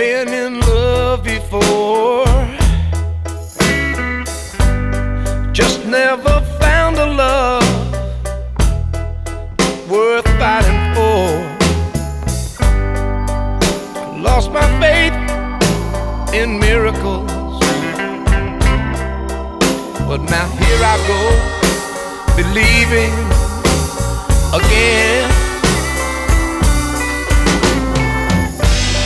been in love before, just never found a love worth fighting for. I lost my faith in miracles, but now here I go, believing again.